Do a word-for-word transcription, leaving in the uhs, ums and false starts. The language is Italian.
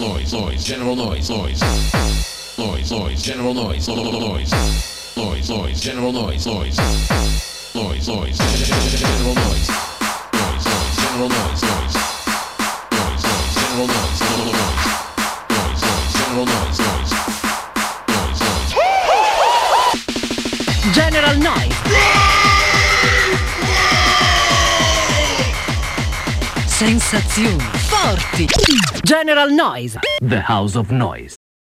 noise, noise, general noise, noise, noise, noise, general noise, noise, noise, noise, general noise, noise, noise, noise, general noise, noise, noise, general noise, noise, noise, noise, general noise, noise, noise, noise, general noise, noise, noise, noise. General noise. Sensazioni forti. General noise. The House of Noise.